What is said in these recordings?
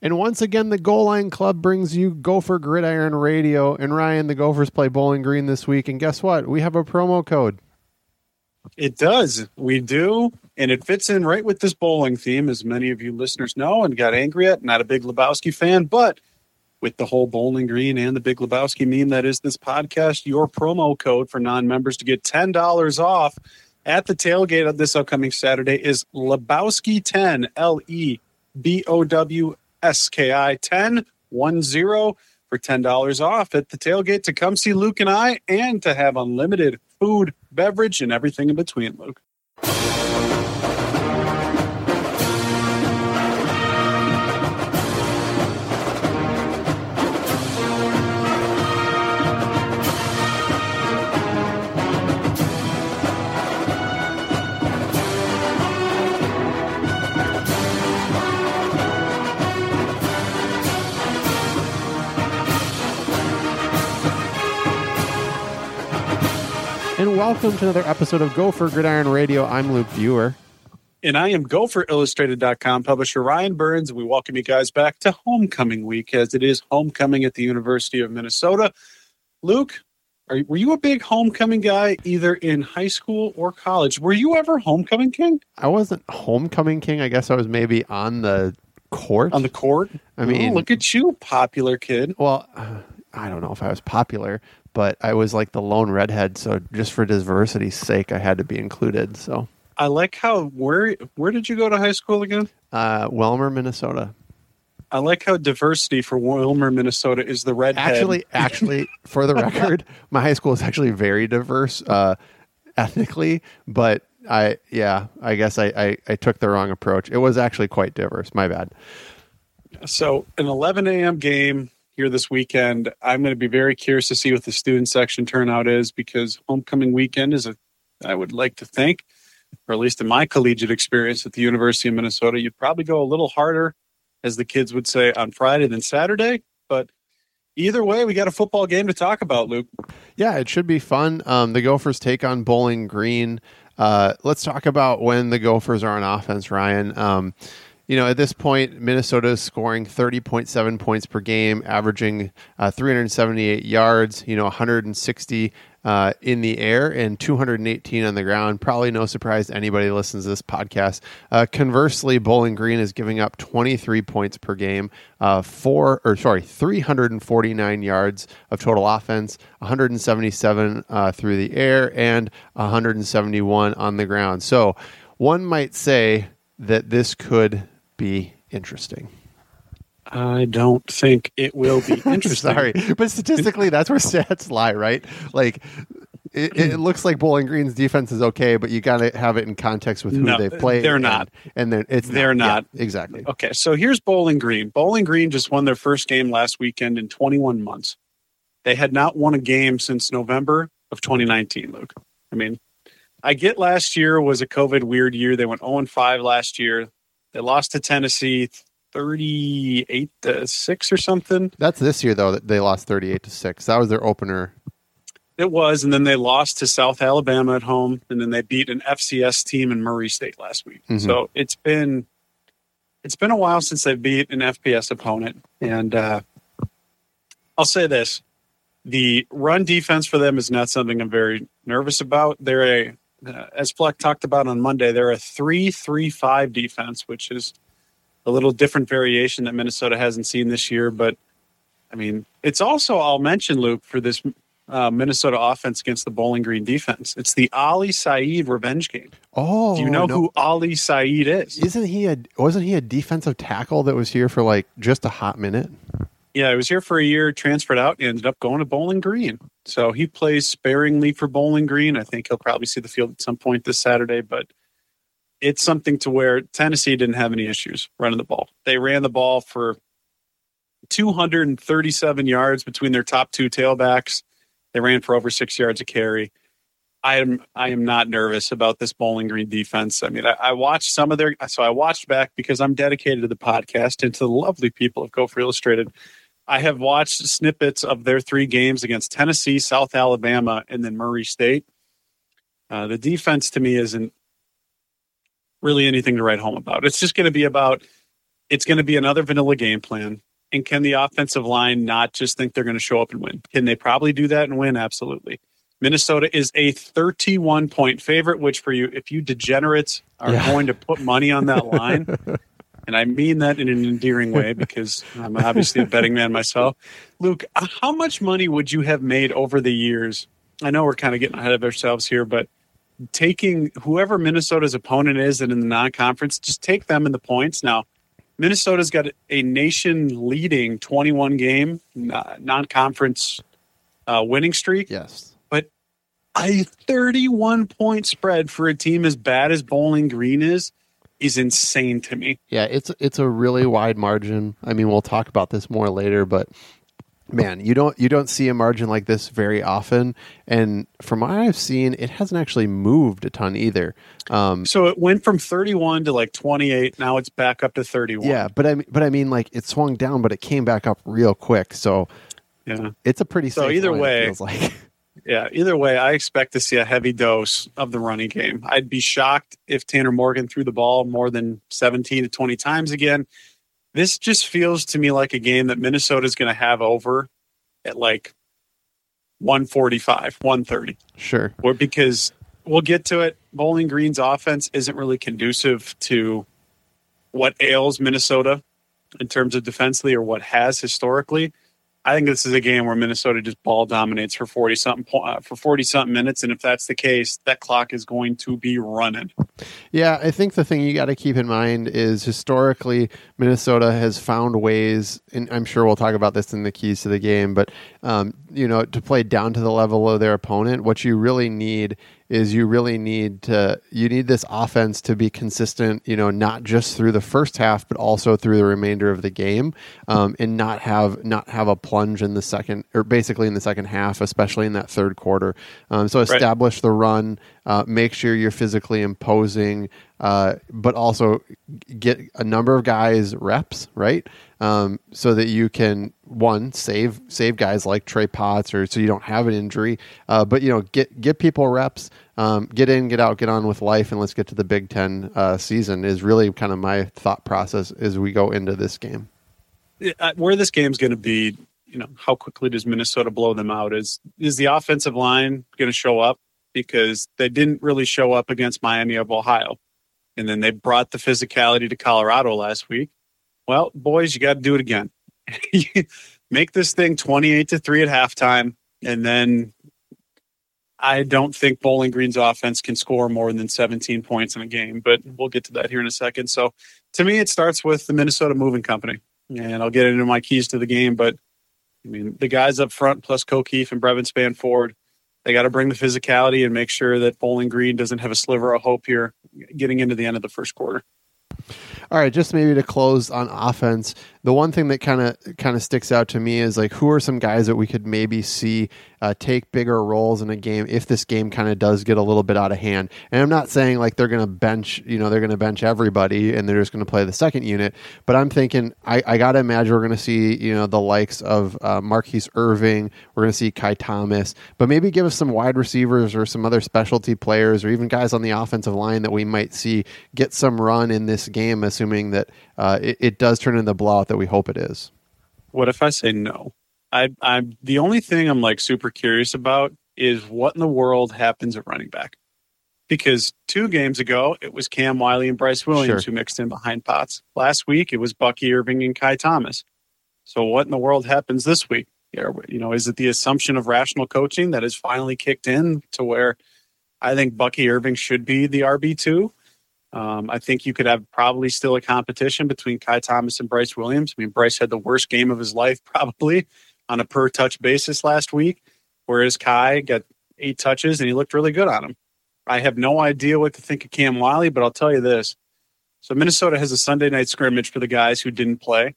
And once again, the Goal Line Club brings you Gopher Gridiron Radio. And Ryan, the Gophers play Bowling Green this week. And guess what? We have a promo code. It does. We do. And it fits in right with this bowling theme, as many of you listeners know and got angry at. Not a big Lebowski fan, but with the whole Bowling Green and the Big Lebowski meme that is this podcast, your promo code for non-members to get $10 off at the tailgate of this upcoming Saturday is Lebowski10, LEBOWSKI 10 for $10 off at the tailgate to come see Luke and I and to have unlimited food, beverage, and everything in between, Luke. And welcome to another episode of Gopher Gridiron Radio. I'm Luke Viewer. And I am GopherIllustrated.com publisher Ryan Burns. We welcome you guys back to homecoming week, as it is homecoming at the University of Minnesota. Luke, were you a big homecoming guy either in high school or college? Were you ever homecoming king? I wasn't homecoming king. I guess I was maybe on the court. On the court? I mean, look at you, popular kid. Well, I don't know if I was popular, but I was like the lone redhead, so just for diversity's sake, I had to be included. So I like how where did you go to high school again? Wilmer, Minnesota. I like how diversity for Wilmer, Minnesota is the redhead. Actually, for the record, my high school is actually very diverse ethnically, but I guess I took the wrong approach. It was actually quite diverse. My bad. So an 11 a.m. game here this weekend. I'm going to be very curious to see what the student section turnout is, because homecoming weekend is I would like to think, or at least in my collegiate experience at the University of Minnesota, you'd probably go a little harder, as the kids would say, on Friday than Saturday. But either way, we got a football game to talk about, Luke. Yeah, it should be fun. The Gophers take on Bowling Green. Let's talk about when the Gophers are on offense, Ryan. At this point, Minnesota is scoring 30.7 points per game, averaging 378 yards, 160 in the air and 218 on the ground. Probably no surprise to anybody who listens to this podcast. Conversely, Bowling Green is giving up 23 points per game, 349 yards of total offense, 177 through the air, and 171 on the ground. So one might say that this could be interesting. I don't think it will be interesting. Sorry, but statistically, that's where stats lie, right? Like, it looks like Bowling Green's defense is okay, but you got to have it in context with who they've played. They're not. And then they're not. Yeah, exactly. Okay, so here's Bowling Green. Bowling Green just won their first game last weekend in 21 months. They had not won a game since November of 2019, Luke. I mean, I get last year was a COVID weird year. They went 0-5 last year. They lost to Tennessee 38-6 or something. That's this year, though, that they lost 38-6. That was their opener. It was, and then they lost to South Alabama at home, and then they beat an FCS team in Murray State last week. Mm-hmm. So it's been a while since they beat an FBS opponent. And I'll say this. The run defense for them is not something I'm very nervous about. They're as Fleck talked about on Monday, they're a 3-3-5 defense, which is a little different variation that Minnesota hasn't seen this year. But, I mean, it's also, I'll mention, Luke, for this Minnesota offense against the Bowling Green defense. It's the Ali Saeed revenge game. Oh, do you know who Ali Saeed is? Wasn't he a defensive tackle that was here for like just a hot minute? Yeah, he was here for a year, transferred out, and ended up going to Bowling Green. So he plays sparingly for Bowling Green. I think he'll probably see the field at some point this Saturday, but it's something to where Tennessee didn't have any issues running the ball. They ran the ball for 237 yards between their top two tailbacks. They ran for over 6 yards a carry. I am not nervous about this Bowling Green defense. I mean, I watched I watched back because I'm dedicated to the podcast and to the lovely people of Gopher Illustrated. I have watched snippets of their 3 games against Tennessee, South Alabama, and then Murray State. The defense to me isn't really anything to write home about. It's just going to be about it's going to be another vanilla game plan. And can the offensive line not just think they're going to show up and win? Can they probably do that and win? Absolutely. Minnesota is a 31-point favorite, which for you, if you degenerates are going to put money on that line, and I mean that in an endearing way because I'm obviously a betting man myself. Luke, how much money would you have made over the years? I know we're kind of getting ahead of ourselves here, but taking whoever Minnesota's opponent is and in the non-conference, just take them in the points. Now, Minnesota's got a nation-leading 21-game non-conference winning streak. Yes. But a 31-point spread for a team as bad as Bowling Green is insane to me. Yeah, it's a really wide margin. I mean, we'll talk about this more later, but man, you don't see a margin like this very often. And from what I've seen, it hasn't actually moved a ton either. So it went from 31 to like 28. Now it's back up to 31. Yeah, but I mean, like it swung down, but it came back up real quick. So yeah, it's a pretty safe either line, way, it feels like. Yeah, either way, I expect to see a heavy dose of the running game. I'd be shocked if Tanner Morgan threw the ball more than 17 to 20 times again. This just feels to me like a game that Minnesota is going to have over at like 145, 130. Sure. Or because we'll get to it, Bowling Green's offense isn't really conducive to what ails Minnesota in terms of defensively or what has historically. I think this is a game where Minnesota just ball dominates for 40-something minutes, and if that's the case, that clock is going to be running. Yeah, I think the thing you got to keep in mind is historically Minnesota has found ways, and I'm sure we'll talk about this in the keys to the game, but to play down to the level of their opponent. What you really need is you need this offense to be consistent, not just through the first half, but also through the remainder of the game, and not have a plunge in the second, or basically in the second half, especially in that third quarter. So establish the run, make sure you're physically imposing, but also get a number of guys reps, right? So that you can save guys like Trey Potts, or so you don't have an injury. But get people reps, get in, get out, get on with life, and let's get to the Big Ten season. Is really kind of my thought process as we go into this game. Where this game's going to be, how quickly does Minnesota blow them out? Is the offensive line going to show up? Because they didn't really show up against Miami of Ohio, and then they brought the physicality to Colorado last week. Well, boys, you got to do it again. Make this thing 28-3 at halftime, and then I don't think Bowling Green's offense can score more than 17 points in a game, but we'll get to that here in a second. So to me, it starts with the Minnesota Moving Company, and I'll get into my keys to the game, but I mean, the guys up front plus O'Keefe and Brevin Spanford, they got to bring the physicality and make sure that Bowling Green doesn't have a sliver of hope here getting into the end of the first quarter. All right, just maybe to close on offense, the one thing that kind of sticks out to me is like, who are some guys that we could maybe see take bigger roles in a game if this game kind of does get a little bit out of hand. And I'm not saying like they're going to bench everybody and they're just going to play the second unit, but I'm thinking I got to imagine we're going to see the likes of Marquise Irving, we're going to see Kai Thomas, but maybe give us some wide receivers or some other specialty players or even guys on the offensive line that we might see get some run in this game, assuming that it does turn into the blowout that we hope it is. What if I say no? I'm the only thing I'm like super curious about is what in the world happens at running back, because 2 games ago it was Cam Wiley and Bryce Williams who mixed in behind Potts. Last week it was Bucky Irving and Kai Thomas. So what in the world happens this week? Is it the assumption of rational coaching that has finally kicked in to where I think Bucky Irving should be the RB2? I think you could have probably still a competition between Kai Thomas and Bryce Williams. I mean, Bryce had the worst game of his life probably on a per touch basis last week, whereas Kai got 8 touches and he looked really good on him. I have no idea what to think of Cam Wiley, but I'll tell you this. So Minnesota has a Sunday night scrimmage for the guys who didn't play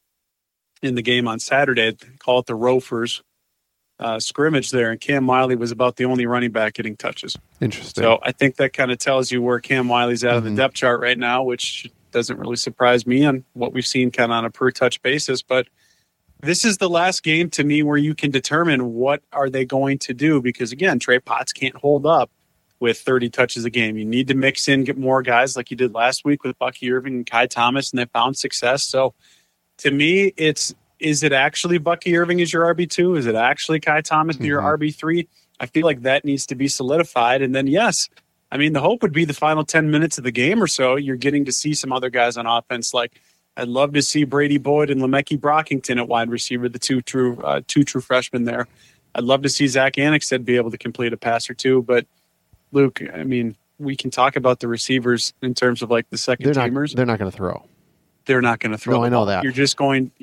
in the game on Saturday. They call it the Ropers scrimmage there, and Cam Wiley was about the only running back getting touches. Interesting. So I think that kind of tells you where Cam Wiley's out of the depth chart right now, which doesn't really surprise me on what we've seen kind of on a per touch basis. But this is the last game to me where you can determine what are they going to do, because again, Trey Potts can't hold up with 30 touches a game. You need to mix in, get more guys like you did last week with Bucky Irving and Kai Thomas, and they found success. So to me, is it actually Bucky Irving as your RB2? Is it actually Kai Thomas as your RB3? I feel like that needs to be solidified. And then, yes, I mean, the hope would be the final 10 minutes of the game or so, you're getting to see some other guys on offense. Like, I'd love to see Brady Boyd and Lemecky Brockington at wide receiver, the two true freshmen there. I'd love to see Zach Annexstad be able to complete a pass or two. But, Luke, I mean, we can talk about the receivers in terms of like the second teamers. They're not going to throw. They're not going to throw. No, I know that. You're just going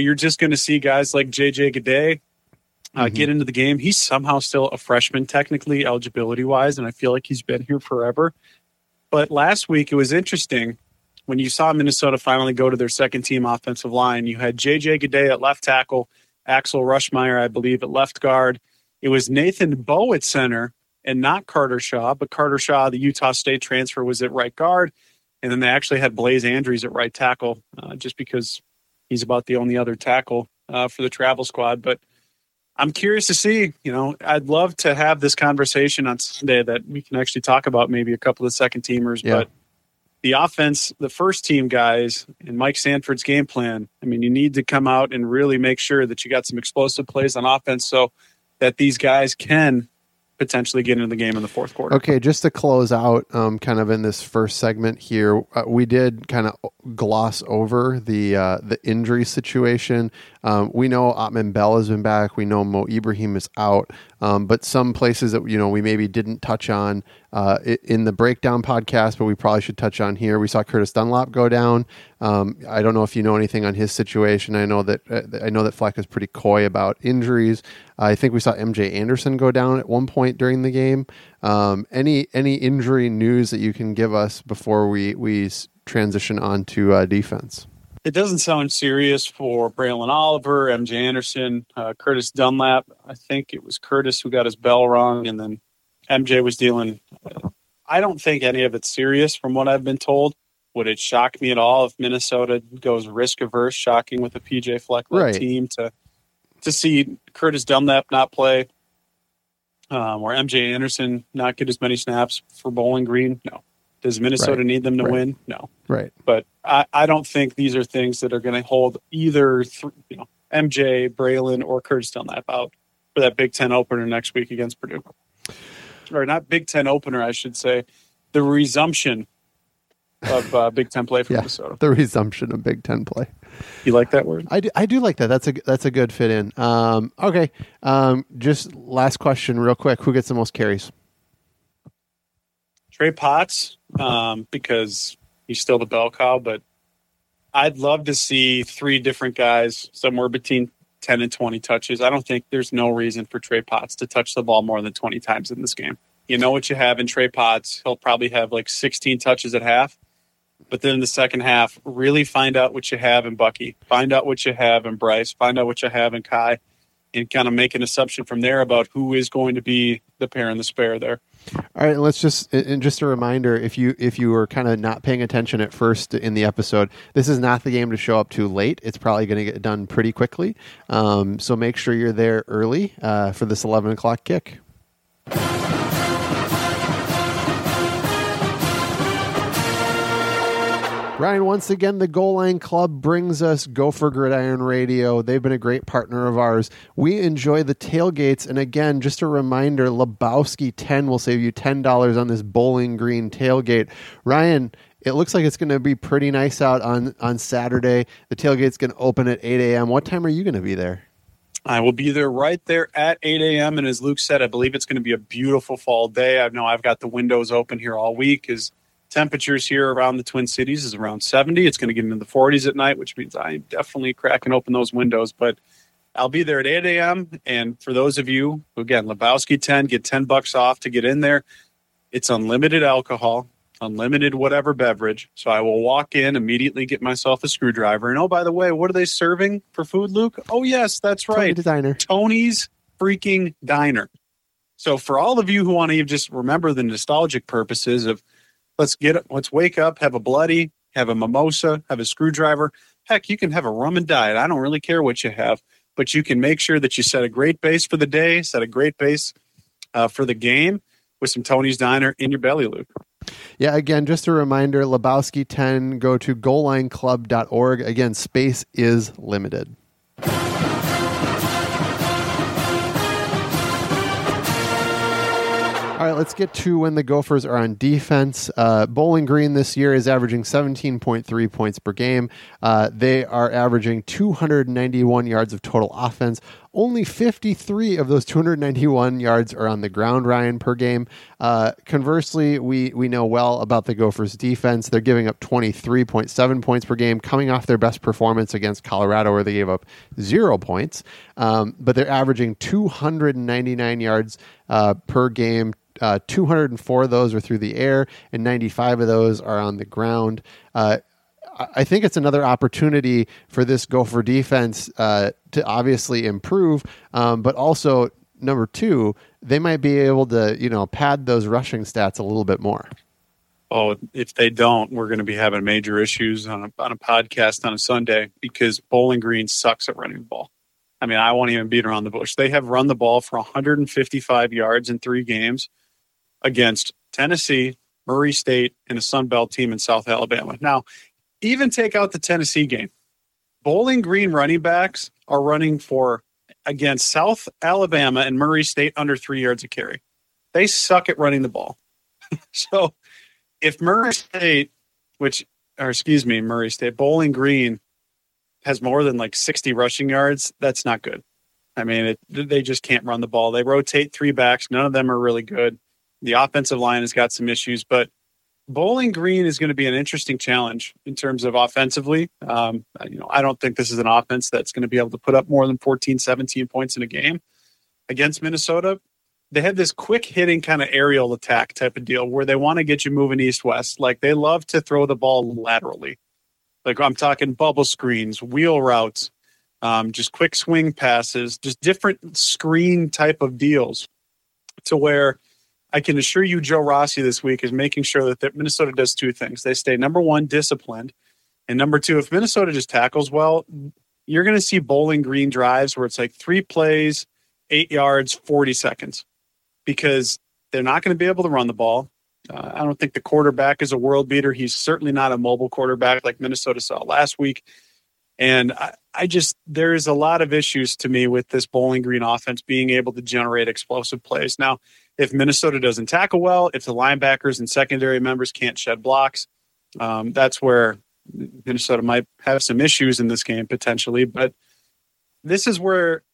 to see guys like J.J. Gade get into the game. He's somehow still a freshman, technically, eligibility-wise, and I feel like he's been here forever. But last week, it was interesting. When you saw Minnesota finally go to their second-team offensive line, you had J.J. Gade at left tackle, Axel Rushmeyer, I believe, at left guard. It was Nathan Bowe at center and not Carter Shaw, but Carter Shaw, the Utah State transfer, was at right guard. And then they actually had Blaze Andrews at right tackle just because he's about the only other tackle for the travel squad. But I'm curious to see, I'd love to have this conversation on Sunday that we can actually talk about maybe a couple of second teamers. Yeah. But the offense, the first team guys, and Mike Sanford's game plan, I mean, you need to come out and really make sure that you got some explosive plays on offense so that these guys can potentially get into the game in the fourth quarter. Okay, just to close out kind of in this first segment here, we did kind of gloss over the injury situation. We know Atman Bell has been back. We know Mo Ibrahim is out. But some places that, we maybe didn't touch on in the breakdown podcast, but we probably should touch on here. We saw Curtis Dunlap go down. I don't know if you know anything on his situation. I know that Fleck is pretty coy about injuries. I think we saw MJ Anderson go down at one point during the game. Any injury news that you can give us before we transition on to defense? It doesn't sound serious for Braylon Oliver, MJ Anderson, Curtis Dunlap. I think it was Curtis who got his bell rung, and then MJ was dealing. I don't think any of it's serious from what I've been told. Would it shock me at all if Minnesota goes risk-averse, shocking with a PJ Fleck-led team to see Curtis Dunlap not play or MJ Anderson not get as many snaps for Bowling Green? No. Does Minnesota need them to win? No. Right. But I don't think these are things that are going to hold either MJ, Braylon, or Curtis Dunlap out for that Big Ten opener next week against Purdue. Or not Big Ten opener, I should say. The resumption of Big Ten play for Minnesota. The resumption of Big Ten play. You like that word? I do like that. That's a good fit in. Okay. Just last question real quick. Who gets the most carries? Trey Potts, because he's still the bell cow, but I'd love to see three different guys somewhere between 10 and 20 touches. I don't think there's no reason for Trey Potts to touch the ball more than 20 times in this game. You know what you have in Trey Potts. He'll probably have like 16 touches at half, but then in the second half, really find out what you have in Bucky, find out what you have in Bryce, find out what you have in Kai, and kind of make an assumption from there about who is going to be the pair and the spare there. All right, let's just a reminder, if you were kind of not paying attention at first in the episode, this is not the game to show up too late. It's probably going to get done pretty quickly. So make sure you're there early for this 11 o'clock kick. Ryan, once again, the Goal Line Club brings us Gopher Gridiron Radio. They've been a great partner of ours. We enjoy the tailgates. And again, just a reminder, Lebowski 10 will save you $10 on this Bowling Green tailgate. Ryan, it looks like it's going to be pretty nice out on Saturday. The tailgate's going to open at 8 a.m. What time are you going to be there? I will be there right there at 8 a.m. And as Luke said, I believe it's going to be a beautiful fall day. I know I've got the windows open here all week as temperatures here around the Twin Cities is around 70. It's going to get into the 40s at night, which means I'm definitely cracking open those windows. But I'll be there at 8 a.m. And for those of you, again, Lebowski 10, get $10 off to get in there. It's unlimited alcohol, unlimited whatever beverage. So I will walk in, immediately get myself a screwdriver. And oh, by the way, what are they serving for food, Luke? Oh, yes, that's right. Tony's freaking Diner. So for all of you who want to just remember the nostalgic purposes of let's wake up, have a bloody, have a mimosa, have a screwdriver. Heck, you can have a rum and diet. I don't really care what you have, but you can make sure that you set a great base for the day, set a great base for the game with some Tony's Diner in your belly, Luke. Yeah, again, just a reminder, Lebowski 10, go to goallineclub.org. Again, space is limited. All right, let's get to when the Gophers are on defense. Bowling Green this year is averaging 17.3 points per game. They are averaging 291 yards of total offense. Only 53 of those 291 yards are on the ground, Ryan, per game. Conversely, we know well about the Gophers' defense. They're giving up 23.7 points per game, coming off their best performance against Colorado, where they gave up 0 points. But they're averaging 299 yards per game. 204 of those are through the air, and 95 of those are on the ground. I think it's another opportunity for this Gopher defense to obviously improve, but also, number two, they might be able to, pad those rushing stats a little bit more. Oh, if they don't, we're going to be having major issues on a podcast on a Sunday, because Bowling Green sucks at running the ball. I mean, I won't even beat around the bush. They have run the ball for 155 yards in 3 games against Tennessee, Murray State, and a Sun Belt team in South Alabama. Now, even take out the Tennessee game, Bowling Green running backs are running for, against South Alabama and Murray State, under 3 yards a carry. They suck at running the ball. So if Murray State, Bowling Green has more than 60 rushing yards, that's not good. I mean, they just can't run the ball. They rotate 3 backs. None of them are really good. The offensive line has got some issues, but Bowling Green is going to be an interesting challenge in terms of offensively. I don't think this is an offense that's going to be able to put up more than 14, 17 points in a game. Against Minnesota, they have this quick hitting kind of aerial attack type of deal where they want to get you moving east-west. Like, they love to throw the ball laterally. Like, I'm talking bubble screens, wheel routes, just quick swing passes, just different screen type of deals, to where I can assure you Joe Rossi this week is making sure that Minnesota does 2 things. They stay, number one, disciplined. And number 2, if Minnesota just tackles well, you're going to see Bowling Green drives where it's 3 plays, 8 yards, 40 seconds. Because they're not going to be able to run the ball. I don't think the quarterback is a world beater. He's certainly not a mobile quarterback like Minnesota saw last week. And there's a lot of issues to me with this Bowling Green offense being able to generate explosive plays. Now, if Minnesota doesn't tackle well, if the linebackers and secondary members can't shed blocks, that's where Minnesota might have some issues in this game potentially. But this is where,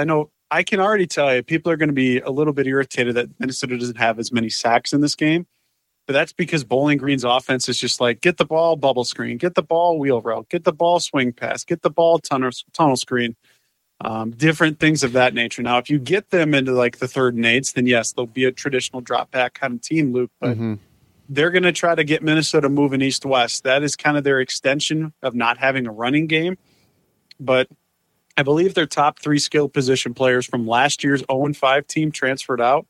I can already tell you, people are going to be a little bit irritated that Minnesota doesn't have as many sacks in this game. But that's because Bowling Green's offense is just get the ball bubble screen, get the ball wheel route, get the ball swing pass, get the ball tunnel screen, different things of that nature. Now, if you get them into the 3rd and 8s, then yes, they'll be a traditional drop back kind of team, Luke. But they're going to try to get Minnesota moving east-west. That is kind of their extension of not having a running game. But I believe their top 3 skill position players from last year's 0-5 team transferred out.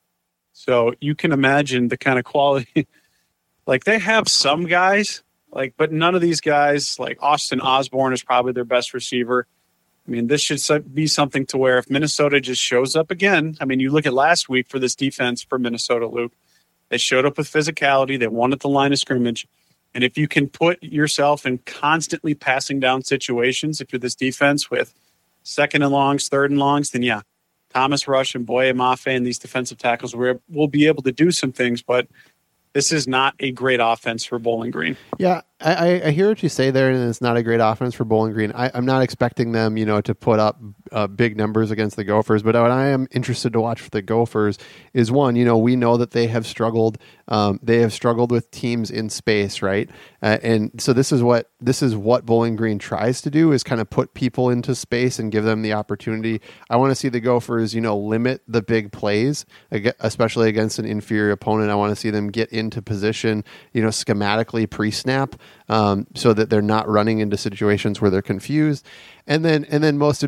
So you can imagine the kind of quality. They have some guys, but none of these guys, Austin Osborne is probably their best receiver. I mean, this should be something to where if Minnesota just shows up again, I mean, you look at last week for this defense for Minnesota, Luke, they showed up with physicality. They won at the line of scrimmage. And if you can put yourself in constantly passing down situations, if you're this defense with 2nd and longs, 3rd and longs, then yeah, Thomas Rush and Boye Mafe and these defensive tackles will be able to do some things, but this is not a great offense for Bowling Green. Yeah, I hear what you say there, and it's not a great offense for Bowling Green. I'm not expecting them, to put up big numbers against the Gophers, but what I am interested to watch for the Gophers is, one, we know that they have struggled. They have struggled with teams in space, right? And so this is what Bowling Green tries to do, is kind of put people into space and give them the opportunity. I want to see the Gophers, limit the big plays, especially against an inferior opponent. I want to see them get into position, schematically pre-snap, so that they're not running into situations where they're confused. And then most importantly,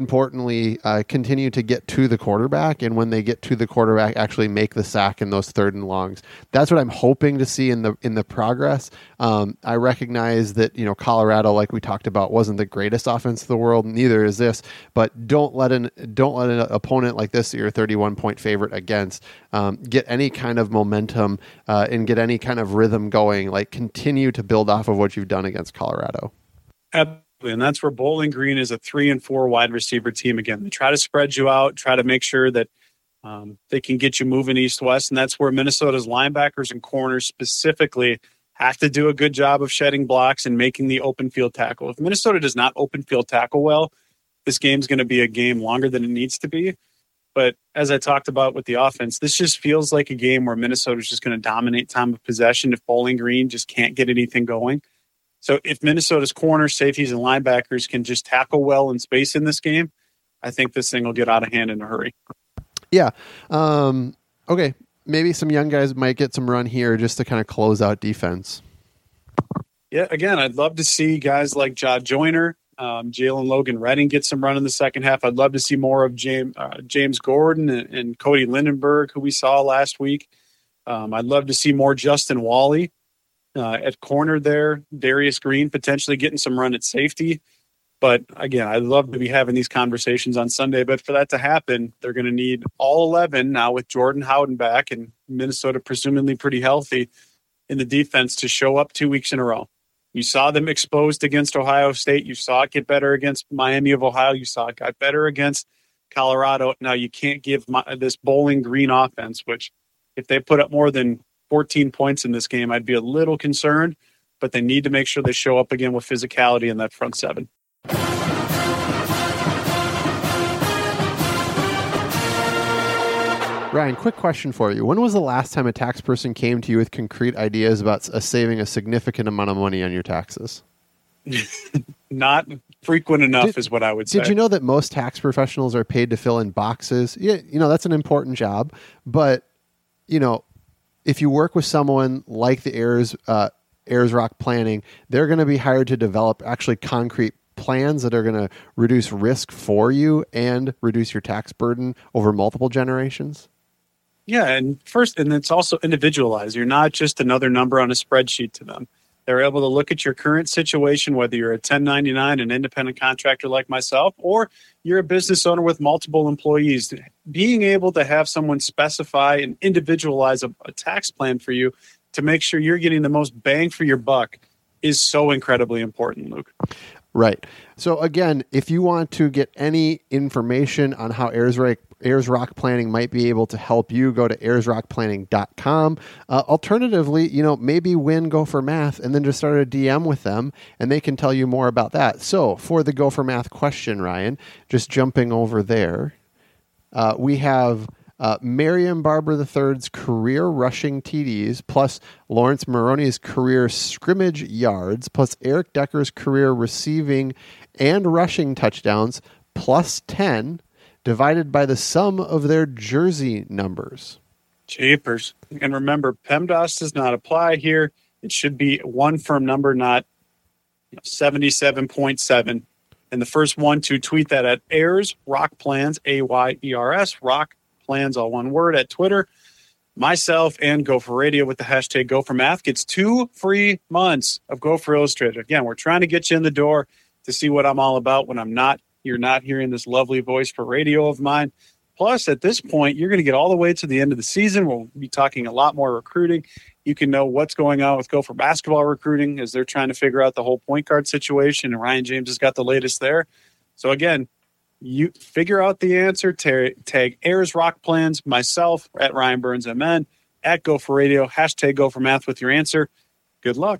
consistently continue to get to the quarterback, and when they get to the quarterback, actually make the sack in those third and longs. That's what I'm hoping to see in the progress. I recognize that Colorado, like we talked about, wasn't the greatest offense in the world. Neither is this, but don't let an opponent like this that you're a 31-point favorite against get any kind of momentum and get any kind of rhythm going. Like, continue to build off of what you've done against Colorado. Absolutely. And that's where Bowling Green is a 3-4 wide receiver team. Again, they try to spread you out, try to make sure that they can get you moving east-west. And that's where Minnesota's linebackers and corners specifically have to do a good job of shedding blocks and making the open field tackle. If Minnesota does not open field tackle well, this game's going to be a game longer than it needs to be. But as I talked about with the offense, this just feels like a game where Minnesota's just going to dominate time of possession if Bowling Green just can't get anything going. So if Minnesota's corners, safeties, and linebackers can just tackle well in space in this game, I think this thing will get out of hand in a hurry. Yeah. Okay. Maybe some young guys might get some run here just to kind of close out defense. Yeah, again, I'd love to see guys like Jod Joyner, Jalen Logan Redding get some run in the second half. I'd love to see more of James Gordon and Cody Lindenberg, who we saw last week. I'd love to see more Justin Wally at corner there. Darius Green potentially getting some run at safety. But again, I'd love to be having these conversations on Sunday. But for that to happen, they're going to need all 11 now with Jordan Howden back and Minnesota presumably pretty healthy in the defense to show up 2 weeks in a row. You saw them exposed against Ohio State. You saw it get better against Miami of Ohio. You saw it got better against Colorado. Now you can't give this Bowling Green offense, which if they put up more than 14 points in this game, I'd be a little concerned, but they need to make sure they show up again with physicality in that front seven. Ryan, quick question for you. When was the last time a tax person came to you with concrete ideas about saving a significant amount of money on your taxes? Not frequent enough is what I would say. Did you know that most tax professionals are paid to fill in boxes? Yeah, that's an important job, but if you work with someone like the Ayers Rock Planning, they're going to be hired to develop actually concrete plans that are going to reduce risk for you and reduce your tax burden over multiple generations. Yeah, and it's also individualized. You're not just another number on a spreadsheet to them. They're able to look at your current situation, whether you're a 1099, an independent contractor like myself, or you're a business owner with multiple employees. Being able to have someone specify and individualize a tax plan for you to make sure you're getting the most bang for your buck is so incredibly important, Luke. Right. So again, if you want to get any information on how Ayers Rock Planning might be able to help you, go to ayersrockplanning.com. Alternatively, maybe win Go for Math and then just start a DM with them and they can tell you more about that. So for the Go for Math question, Ryan, just jumping over there, we have Marion Barber III's career rushing TDs plus Lawrence Maroney's career scrimmage yards plus Eric Decker's career receiving and rushing touchdowns plus 10 divided by the sum of their jersey numbers. Jeepers. And remember, PEMDAS does not apply here. It should be one firm number, not 77.7. And the first one to tweet that at Ayers Rock Plans, AYERS, Rock Plans, all one word, at Twitter. Myself and Gopher Radio with the hashtag GopherMath gets 2 free months of Gopher Illustrated. Again, we're trying to get you in the door to see what I'm all about when you're not hearing this lovely voice for radio of mine. Plus, at this point, you're going to get all the way to the end of the season. We'll be talking a lot more recruiting. You can know what's going on with Gopher basketball recruiting as they're trying to figure out the whole point guard situation, and Ryan James has got the latest there. So again, you figure out the answer, tag Ayers Rock Plans, myself at Ryan Burns MN, at Gopher Radio, hashtag GopherMath with your answer. Good luck.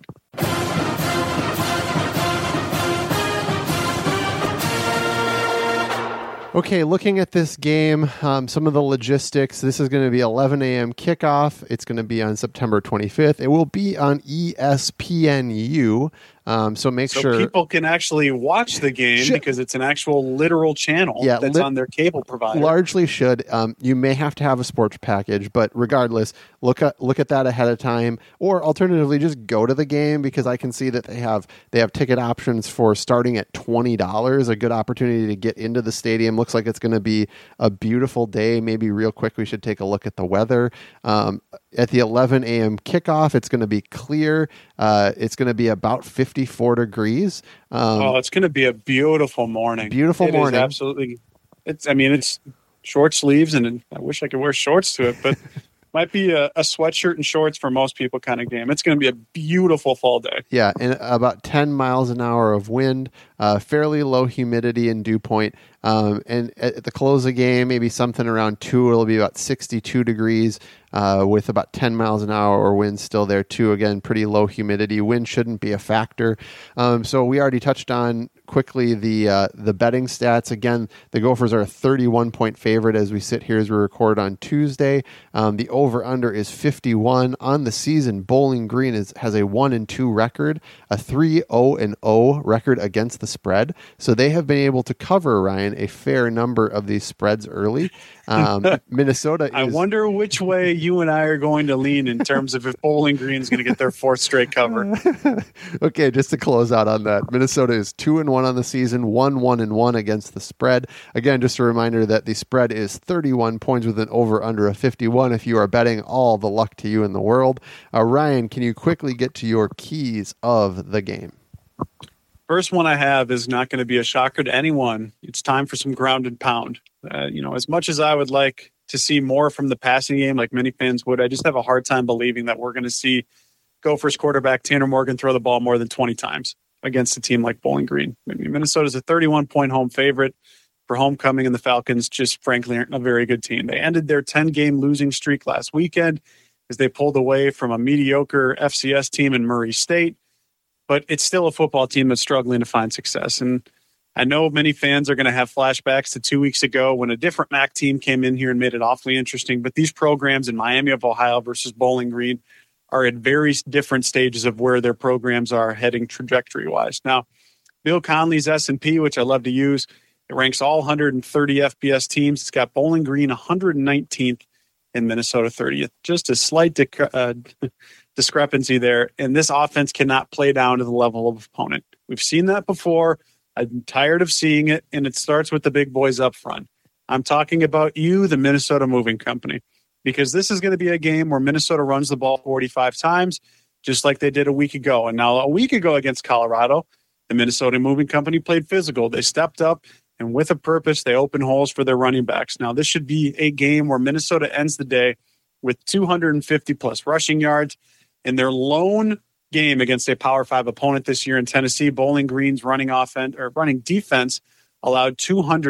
Okay, looking at this game, some of the logistics. This is going to be 11 a.m. kickoff. It's going to be on September 25th. It will be on ESPNU. So make sure people can actually watch the game because it's an actual literal channel that's on their cable provider. Largely should. You may have to have a sports package, but regardless, look at that ahead of time, or alternatively, just go to the game, because I can see that they have ticket options for starting at $20. A good opportunity to get into the stadium. Looks like it's going to be a beautiful day. Maybe real quick, we should take a look at the weather. At the 11 a.m. kickoff, it's going to be clear. It's going to be about 54 degrees. It's going to be a beautiful morning. Beautiful morning. Absolutely. It's short sleeves, and I wish I could wear shorts to it, but might be a sweatshirt and shorts for most people kind of game. It's going to be a beautiful fall day. Yeah, and about 10 miles an hour of wind, fairly low humidity and dew point. And at the close of the game, maybe something around 2, it'll be about 62 degrees with about 10 miles an hour or wind still there too. Again, pretty low humidity. Wind shouldn't be a factor. So we already touched on quickly the betting stats. Again, the Gophers are a 31-point favorite as we sit here as we record on Tuesday. The over-under is 51. On the season, Bowling Green has a 1-2 record, a 3-0-0 record against the spread. So they have been able to cover, Ryan, a fair number of these spreads early. Minnesota I wonder which way you and I are going to lean in terms of if Bowling Green is going to get their 4th straight cover. Okay, just to close out on that, Minnesota is 2-1 on the season, 1-1 against the spread. Again, just a reminder that the spread is 31 points with an over-under of 51. If you are betting, all the luck to you in the world. Ryan, can you quickly get to your keys of the game? First one I have is not going to be a shocker to anyone. It's time for some ground and pound. As much as I would like to see more from the passing game, like many fans would, I just have a hard time believing that we're going to see Gophers quarterback Tanner Morgan throw the ball more than 20 times against a team like Bowling Green. Minnesota's a 31-point home favorite for homecoming, and the Falcons just frankly aren't a very good team. They ended their 10-game losing streak last weekend as they pulled away from a mediocre FCS team in Murray State. But it's still a football team that's struggling to find success. And I know many fans are going to have flashbacks to 2 weeks ago when a different MAC team came in here and made it awfully interesting. But these programs in Miami of Ohio versus Bowling Green are at very different stages of where their programs are heading trajectory-wise. Now, Bill Conley's S&P, which I love to use, it ranks all 130 FBS teams. It's got Bowling Green 119th and Minnesota 30th. Just a slight discrepancy there, and this offense cannot play down to the level of opponent. We've seen that before. I'm tired of seeing it, and it starts with the big boys up front. I'm talking about you, the Minnesota Moving Company, because this is going to be a game where Minnesota runs the ball 45 times, just like they did a week ago. And now a week ago against Colorado, the Minnesota Moving Company played physical. They stepped up, and with a purpose, they opened holes for their running backs. Now, this should be a game where Minnesota ends the day with 250-plus rushing yards. In their lone game against a Power 5 opponent this year in Tennessee, Bowling Green's running defense allowed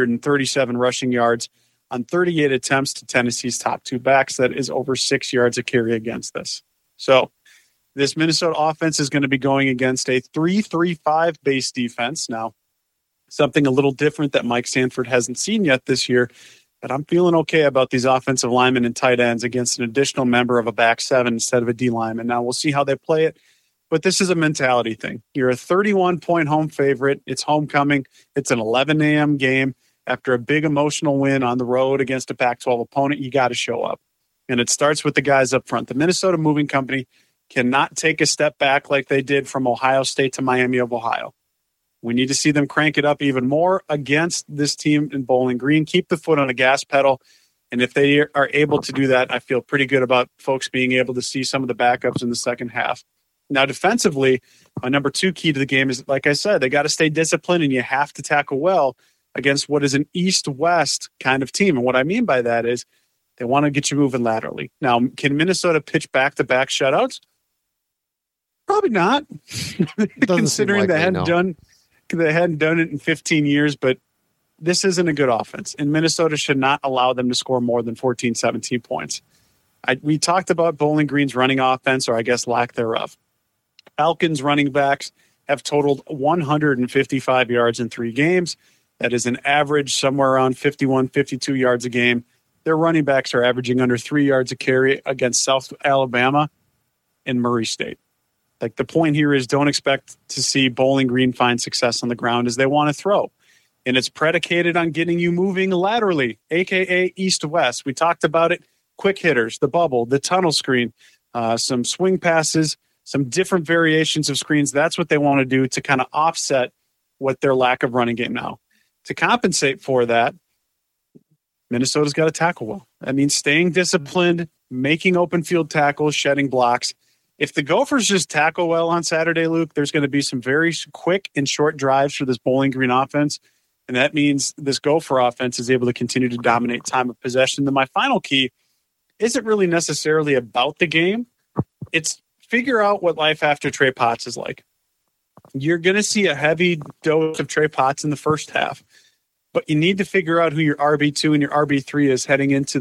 237 rushing yards on 38 attempts to Tennessee's top 2 backs. That is over 6 yards a carry against this. So this Minnesota offense is going to be going against a 3-3-5 base defense. Now, something a little different that Mike Sanford hasn't seen yet this year. But I'm feeling okay about these offensive linemen and tight ends against an additional member of a back 7 instead of a D lineman. Now, we'll see how they play it, but this is a mentality thing. You're a 31-point home favorite. It's homecoming. It's an 11 a.m. game. After a big emotional win on the road against a Pac-12 opponent, you got to show up. And it starts with the guys up front. The Minnesota Moving Company cannot take a step back like they did from Ohio State to Miami of Ohio. We need to see them crank it up even more against this team in Bowling Green. Keep the foot on the gas pedal. And if they are able to do that, I feel pretty good about folks being able to see some of the backups in the second half. Now, defensively, my number 2 key to the game is, like I said, they got to stay disciplined, and you have to tackle well against what is an East-West kind of team. And what I mean by that is they want to get you moving laterally. Now, can Minnesota pitch back-to-back shutouts? Probably not, considering they hadn't done it in 15 years, but this isn't a good offense, and Minnesota should not allow them to score more than 14, 17 points. We talked about Bowling Green's running offense, or I guess lack thereof. Falcons running backs have totaled 155 yards in 3 games. That is an average somewhere around 51, 52 yards a game. Their running backs are averaging under 3 yards a carry against South Alabama and Murray State. Like, the point here is don't expect to see Bowling Green find success on the ground as they want to throw. And it's predicated on getting you moving laterally, a.k.a. east-west. We talked about it. Quick hitters, the bubble, the tunnel screen, some swing passes, some different variations of screens. That's what they want to do to kind of offset what their lack of running game now. To compensate for that, Minnesota's got to tackle well. I mean, staying disciplined, making open field tackles, shedding blocks. If the Gophers just tackle well on Saturday, Luke, there's going to be some very quick and short drives for this Bowling Green offense. And that means this Gopher offense is able to continue to dominate time of possession. Then my final key isn't really necessarily about the game. It's figure out what life after Trey Potts is like. You're going to see a heavy dose of Trey Potts in the first half, but you need to figure out who your RB2 and your RB3 is heading into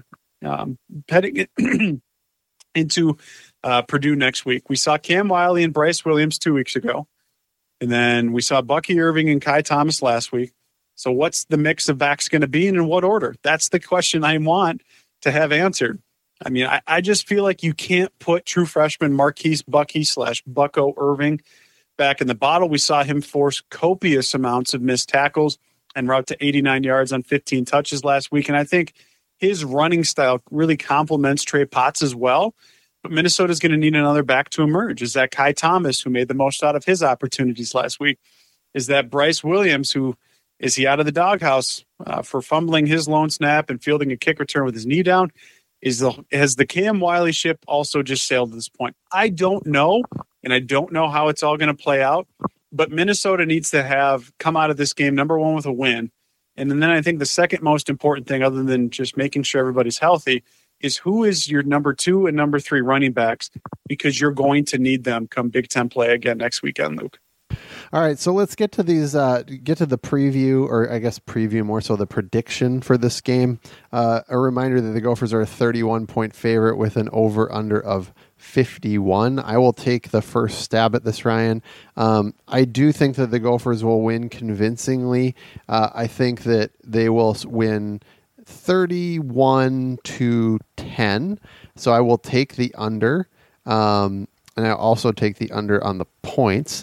into Purdue next week. We saw Cam Wiley and Bryce Williams 2 weeks ago. And then we saw Bucky Irving and Kai Thomas last week. So what's the mix of backs going to be and in what order? That's the question I want to have answered. I mean, I just feel like you can't put true freshman Marquise Bucky / Bucko Irving back in the bottle. We saw him force copious amounts of missed tackles and route to 89 yards on 15 touches last week. And I think his running style really complements Trey Potts as well. But Minnesota's going to need another back to emerge. Is that Kai Thomas, who made the most out of his opportunities last week? Is that Bryce Williams, is he out of the doghouse for fumbling his lone snap and fielding a kick return with his knee down? Has the Cam Wiley ship also just sailed to this point? I don't know, and I don't know how it's all going to play out. But Minnesota needs to come out of this game, number one, with a win. And then I think the second most important thing, other than just making sure everybody's healthy, is who is your number 2 and number 3 running backs, because you're going to need them come Big Ten play again next weekend, Luke. All right, so let's get to these. Get to the preview, or I guess preview more so the prediction for this game. A reminder that the Gophers are a 31-point favorite with an over/under of 51. I will take the first stab at this, Ryan. I do think that the Gophers will win convincingly. I think that they will win 31-10. So I will take the under, and I also take the under on the points.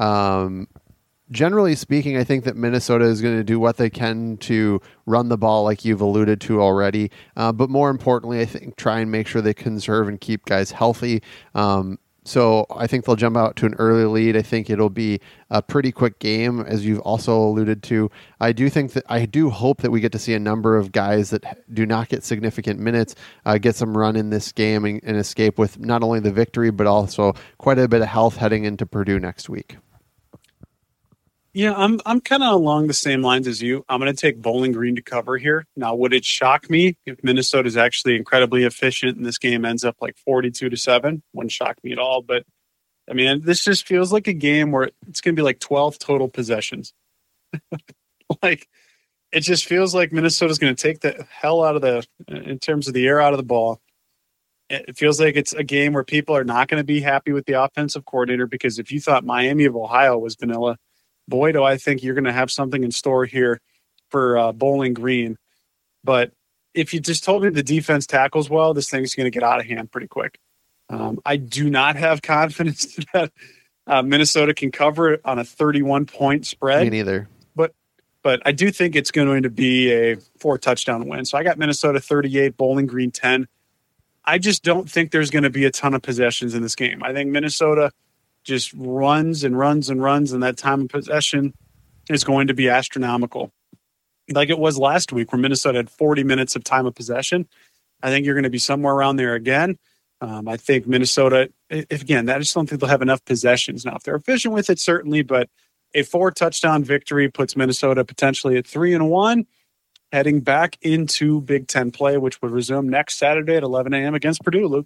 Generally speaking, I think that Minnesota is going to do what they can to run the ball, like you've alluded to already. But more importantly, I think try and make sure they conserve and keep guys healthy. So I think they'll jump out to an early lead. I think it'll be a pretty quick game, as you've also alluded to. I do hope that we get to see a number of guys that do not get significant minutes get some run in this game and escape with not only the victory, but also quite a bit of health heading into Purdue next week. Yeah, I'm kind of along the same lines as you. I'm going to take Bowling Green to cover here. Now, would it shock me if Minnesota is actually incredibly efficient and this game ends up like 42-7? Wouldn't shock me at all. But I mean, this just feels like a game where it's going to be like 12 total possessions. Like, it just feels like Minnesota's going to take the hell out of in terms of the air out of the ball. It feels like it's a game where people are not going to be happy with the offensive coordinator, because if you thought Miami of Ohio was vanilla, boy, do I think you're going to have something in store here for Bowling Green. But if you just told me the defense tackles well, this thing's going to get out of hand pretty quick. I do not have confidence that Minnesota can cover it on a 31-point spread. Me neither. But I do think it's going to be a 4-touchdown win. So I got Minnesota 38, Bowling Green 10. I just don't think there's going to be a ton of possessions in this game. I think Minnesota just runs and runs and runs, and that time of possession is going to be astronomical. Like it was last week where Minnesota had 40 minutes of time of possession. I think you're going to be somewhere around there again. I think Minnesota, again, I just don't think they'll have enough possessions. Now, if they're efficient with it, certainly, but a 4-touchdown victory puts Minnesota potentially at 3-1, heading back into Big Ten play, which would resume next Saturday at 11 a.m. against Purdue, Luke.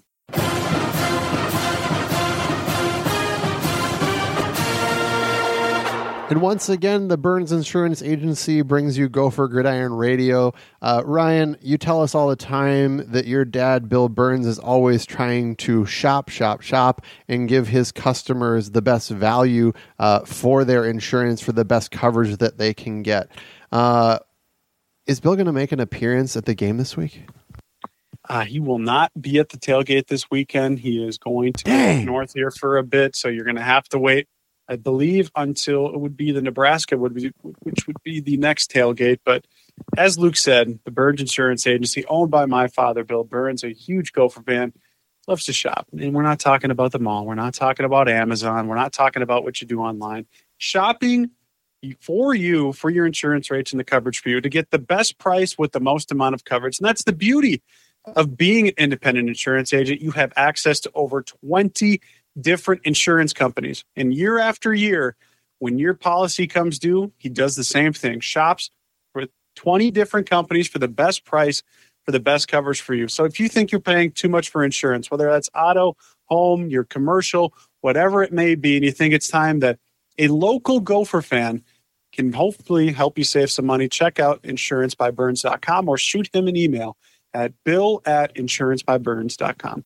And once again, the Burns Insurance Agency brings you Gopher Gridiron Radio. Ryan, you tell us all the time that your dad, Bill Burns, is always trying to shop, and give his customers the best value for their insurance, for the best coverage that they can get. Is Bill going to make an appearance at the game this week? He will not be at the tailgate this weekend. He is going to go north here for a bit, so you're going to have to wait, I believe, until it would be the Nebraska, which would be the next tailgate. But as Luke said, the Burns Insurance Agency, owned by my father, Bill Burns, a huge Gopher fan, loves to shop. And we're not talking about the mall. We're not talking about Amazon. We're not talking about what you do online. Shopping for you, for your insurance rates and the coverage for you to get the best price with the most amount of coverage. And that's the beauty of being an independent insurance agent. You have access to over 20 different insurance companies. And year after year, when your policy comes due, he does the same thing. Shops for 20 different companies for the best price, for the best coverage for you. So if you think you're paying too much for insurance, whether that's auto, home, your commercial, whatever it may be, and you think it's time that a local Gopher fan can hopefully help you save some money, check out insurancebyburns.com or shoot him an email at bill@insurancebyburns.com.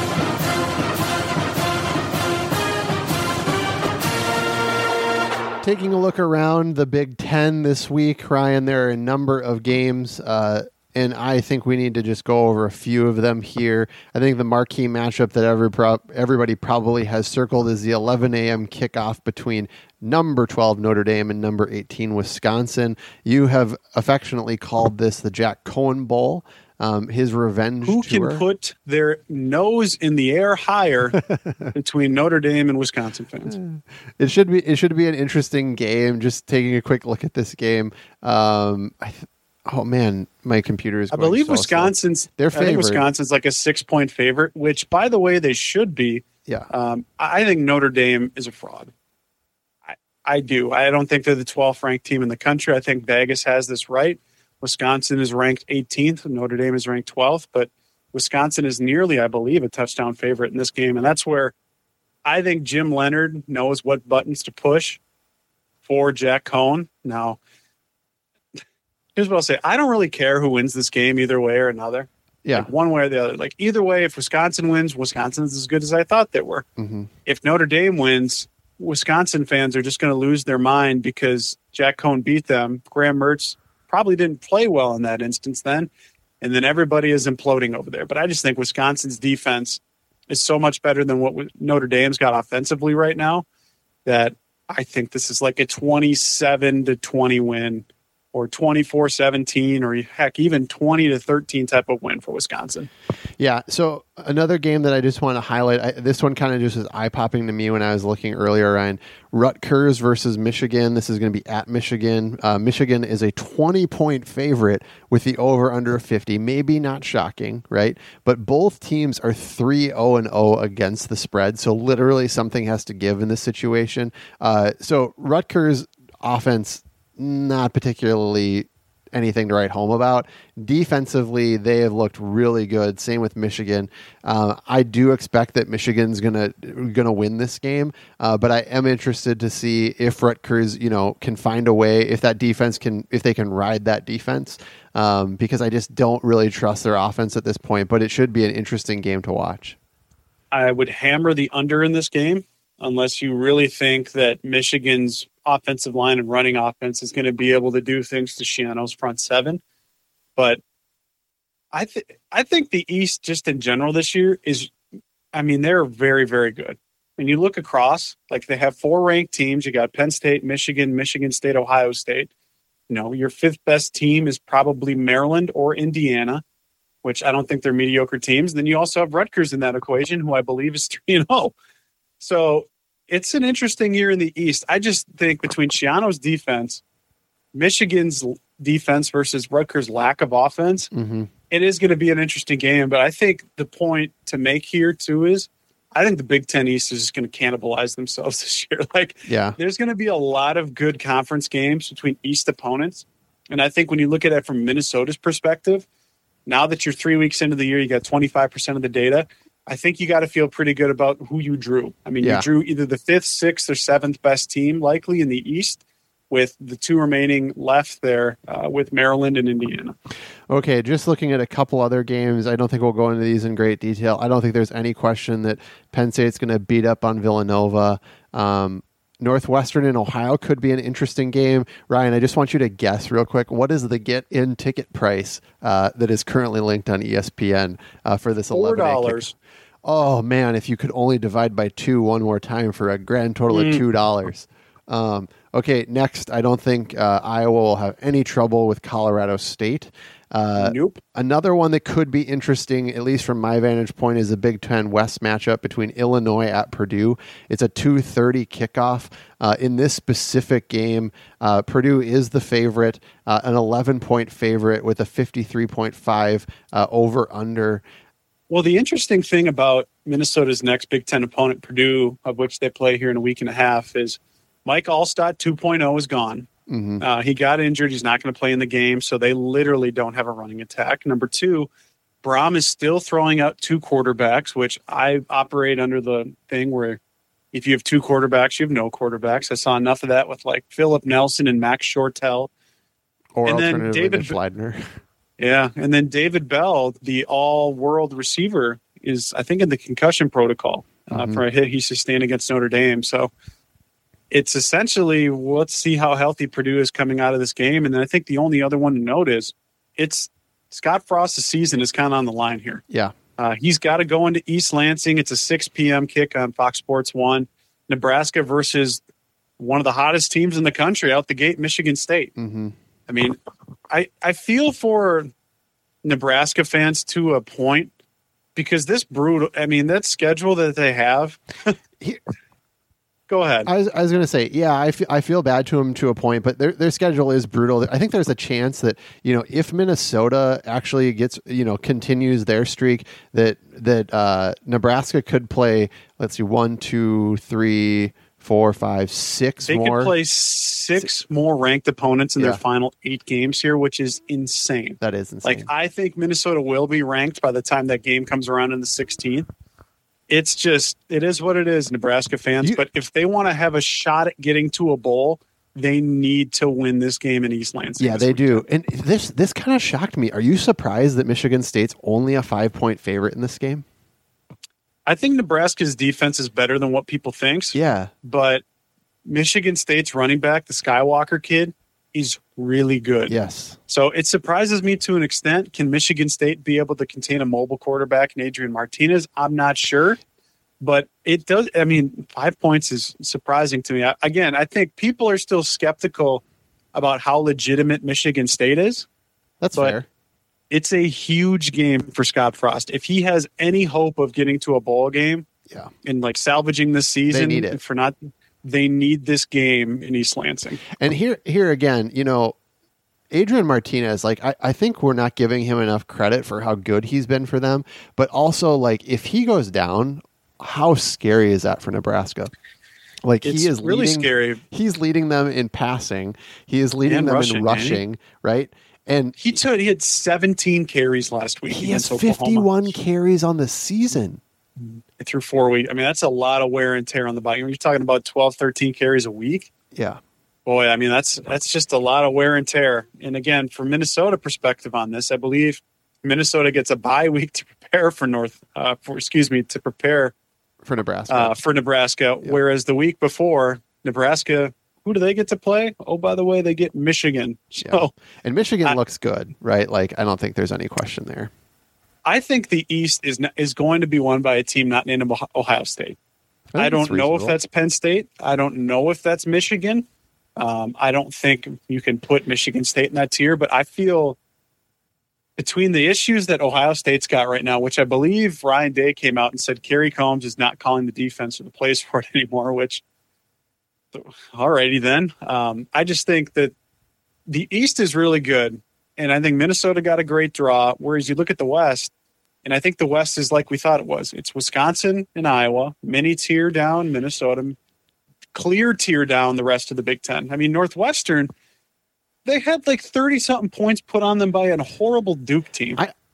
Taking a look around the Big Ten this week, Ryan, there are a number of games, and I think we need to just go over a few of them here. I think the marquee matchup that everybody probably has circled is the 11 a.m. kickoff between number 12 Notre Dame and number 18 Wisconsin. You have affectionately called this the Jack Coan Bowl. His revenge tour. Who tour. can put their nose in the air higher between Notre Dame and Wisconsin fans? It should be an interesting game. Just taking a quick look at this game. Oh man, my computer is going I believe so Wisconsin's slow. They're favored. I think Wisconsin's like a 6-point favorite, which by the way they should be. Yeah. I think Notre Dame is a fraud. I do. I don't think they're the 12th ranked team in the country. I think Vegas has this right. Wisconsin is ranked 18th. Notre Dame is ranked 12th, but Wisconsin is nearly, I believe, a touchdown favorite in this game. And that's where I think Jim Leonard knows what buttons to push for Jack Coan. Now, here's what I'll say. I don't really care who wins this game either way or another. Yeah. Like one way or the other. Like either way, if Wisconsin wins, Wisconsin's as good as I thought they were. Mm-hmm. If Notre Dame wins, Wisconsin fans are just going to lose their mind because Jack Coan beat them. Graham Mertz probably didn't play well in that instance then. And then everybody is imploding over there. But I just think Wisconsin's defense is so much better than what Notre Dame's got offensively right now that I think this is like a 27-20 win or 24-17 or heck, even 20-13 type of win for Wisconsin. Yeah. So another game that I just want to highlight, this one kind of just was eye-popping to me when I was looking earlier, Ryan. Rutgers versus Michigan. This is going to be at Michigan. Michigan is a 20-point favorite with the over-under 50. Maybe not shocking, right? But both teams are 3-0-0 against the spread. So literally something has to give in this situation. So Rutgers offense, not particularly anything to write home about. Defensively, they have looked really good. Same with Michigan. I do expect that Michigan's gonna win this game, but I am interested to see if Rutgers, can find a way, if that defense if they can ride that defense, because I just don't really trust their offense at this point. But it should be an interesting game to watch. I would hammer the under in this game unless you really think that Michigan's offensive line and running offense is going to be able to do things to Schiano's front seven. But I think the East just in general this year they're very, very good. When you look across, like they have 4 ranked teams. You got Penn State, Michigan, Michigan State, Ohio State. Your 5th best team is probably Maryland or Indiana, which I don't think they're mediocre teams. Then you also have Rutgers in that equation, who I believe is 3-0. So it's an interesting year in the East. I just think between Schiano's defense, Michigan's defense versus Rutgers' lack of offense, it is going to be an interesting game. But I think the point to make here, too, is I think the Big Ten East is just going to cannibalize themselves this year. There's going to be a lot of good conference games between East opponents. And I think when you look at it from Minnesota's perspective, now that you're 3 weeks into the year, you got 25% of the data. I think you got to feel pretty good about who you drew. You drew either the 5th, 6th, or 7th best team likely in the East, with the 2 remaining left there with Maryland and Indiana. Okay, just looking at a couple other games, I don't think we'll go into these in great detail. I don't think there's any question that Penn State's going to beat up on Villanova. Northwestern and Ohio could be an interesting game. Ryan, I just want you to guess real quick. What is the get-in ticket price that is currently linked on ESPN for this $4. Oh, man, if you could only divide by 2 one more time for a grand total of $2. Okay, next, I don't think Iowa will have any trouble with Colorado State. Nope. Another one that could be interesting, at least from my vantage point, is a Big Ten West matchup between Illinois at Purdue. It's a 2:30 kickoff. In this specific game, Purdue is the favorite, an 11-point favorite with a 53.5 over-under. Well, the interesting thing about Minnesota's next Big Ten opponent, Purdue, of which they play here in a week and a half, is Mike Allstott 2.0 is gone. Mm-hmm. He got injured. He's not going to play in the game, so they literally don't have a running attack. Number two, Braum is still throwing out 2 quarterbacks, which I operate under the thing where if you have 2 quarterbacks, you have no quarterbacks. I saw enough of that with like Philip Nelson and Max Shortell. Or and alternatively, then David Schleidner. Yeah, and then David Bell, the all-world receiver, is, I think, in the concussion protocol for a hit he sustained against Notre Dame. So it's essentially, let's see how healthy Purdue is coming out of this game. And then I think the only other one to note is it's Scott Frost's season is kind of on the line here. Yeah. He's got to go into East Lansing. It's a 6 p.m. kick on Fox Sports 1. Nebraska versus one of the hottest teams in the country out the gate, Michigan State. Mm-hmm. I mean, I feel for Nebraska fans to a point because this brutal, I mean, that schedule that they have. Go ahead. I was going to say, yeah, I feel bad to them to a point, but their schedule is brutal. I think there's a chance that, if Minnesota actually continues their streak, that Nebraska could play, let's see, 1, 2, 3, 4, 5, 6 they more. They could play six more ranked opponents in their final 8 games here, which is insane. That is insane. Like, I think Minnesota will be ranked by the time that game comes around in the 16th. It's just, it is what it is, Nebraska fans. But if they want to have a shot at getting to a bowl, they need to win this game in East Lansing. Yeah, they do. And this kind of shocked me. Are you surprised that Michigan State's only a 5-point favorite in this game? I think Nebraska's defense is better than what people think. Yeah. But Michigan State's running back, the Skywalker kid, is really good. Yes. So it surprises me to an extent. Can Michigan State be able to contain a mobile quarterback in Adrian Martinez? I'm not sure. But it does. I mean, 5 points is surprising to me. I think people are still skeptical about how legitimate Michigan State is. That's fair. It's a huge game for Scott Frost. If he has any hope of getting to a bowl game and like salvaging this season, they need it. They need this game in East Lansing. And here again, Adrian Martinez, like I think we're not giving him enough credit for how good he's been for them, but also like if he goes down, how scary is that for Nebraska? Like it's he is really scary. He's leading them in passing. He is leading them in rushing, right? And he had 17 carries last week. He has 51 carries on the season. Through 4 weeks. I mean, that's a lot of wear and tear on the body. When you're talking about 12, 13 carries a week. Yeah. Boy, I mean, that's just a lot of wear and tear. And again, from Minnesota perspective on this, I believe Minnesota gets a bye week to prepare for Nebraska. Yeah. Whereas the week before, Nebraska, who do they get to play? Oh, by the way, they get Michigan. So, and Michigan looks good, right? Like, I don't think there's any question there. I think the East is going to be won by a team not named Ohio State. I don't know if that's Penn State. I don't know if that's Michigan. I don't think you can put Michigan State in that tier, but I feel between the issues that Ohio State's got right now, which I believe Ryan Day came out and said Kerry Combs is not calling the defense or the plays for it anymore, which, alrighty then. I just think that the East is really good. And I think Minnesota got a great draw, whereas you look at the West, and I think the West is like we thought it was. It's Wisconsin and Iowa, mini tier down Minnesota, clear tier down the rest of the Big Ten. I mean, Northwestern, they had like 30-something points put on them by a horrible Duke team.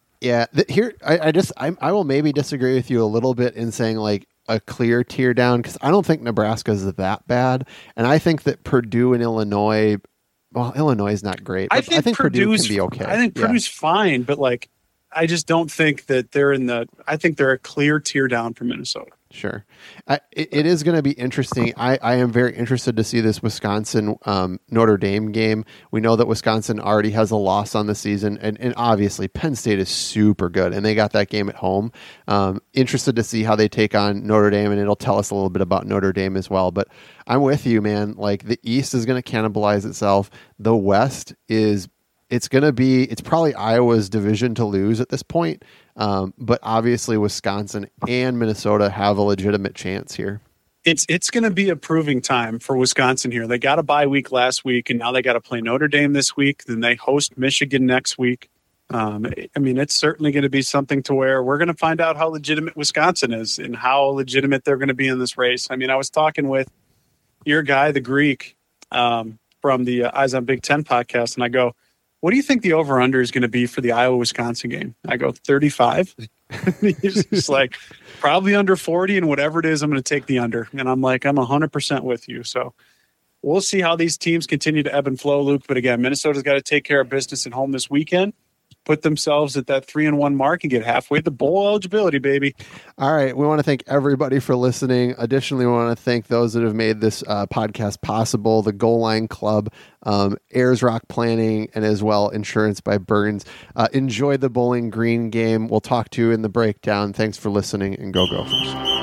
I will maybe disagree with you a little bit in saying like a clear tier down because I don't think Nebraska is that bad. And I think that Purdue and Illinois... Well, Illinois is not great. But I think Purdue can be okay. I think Purdue's fine, but like, I just don't think that they're in the. I think they're a clear tier down from Minnesota. Sure. It is going to be interesting. I am very interested to see this Wisconsin Notre Dame game. We know that Wisconsin already has a loss on the season, and obviously Penn State is super good, and they got that game at home. Interested to see how they take on Notre Dame, and it'll tell us a little bit about Notre Dame as well. But I'm with you, man. Like, the East is going to cannibalize itself. The West is... It's probably Iowa's division to lose at this point. But obviously Wisconsin and Minnesota have a legitimate chance here. It's going to be a proving time for Wisconsin here. They got a bye week last week, and now they got to play Notre Dame this week. Then they host Michigan next week. I mean, it's certainly going to be something to where we're going to find out how legitimate Wisconsin is and how legitimate they're going to be in this race. I mean, I was talking with your guy, the Greek, from the Eyes on Big Ten podcast, and I go, what do you think the over-under is going to be for the Iowa-Wisconsin game? I go, 35. He's just like, probably under 40, and whatever it is, I'm going to take the under. And I'm like, I'm 100% with you. So we'll see how these teams continue to ebb and flow, Luke. But again, Minnesota's got to take care of business at home this weekend, put themselves at that 3-1 mark, and get halfway to bowl eligibility, baby. All right. We want to thank everybody for listening. Additionally, we want to thank those that have made this podcast possible, the Goal Line Club, Ayers Rock Planning, and as well Insurance by Burns. Enjoy the Bowling Green game. We'll talk to you in the breakdown. Thanks for listening, and go Gophers.